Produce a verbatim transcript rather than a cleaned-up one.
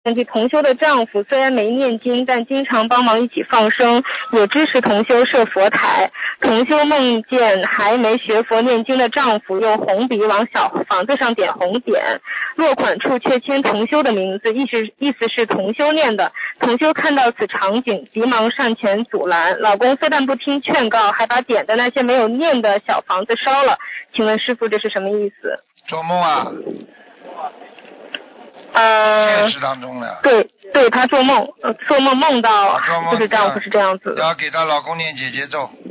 问题，同修的丈夫虽然没念经，但经常帮忙一起放生，也支持同修设佛台。同修梦见还没学佛念经的丈夫用红笔往小房子上点红点，落款处却签同修的名字，意思意思是同修念的。同修看到此场景，急忙上前阻拦，老公非但不听劝告，还把点的那些没有念的小房子烧了。请问师父，这是什么意思？ 做梦啊？ 呃， 现实当中的。 对对，她做梦，呃，做梦梦到做梦就是丈夫是这样子的。 要给她老公念姐姐咒。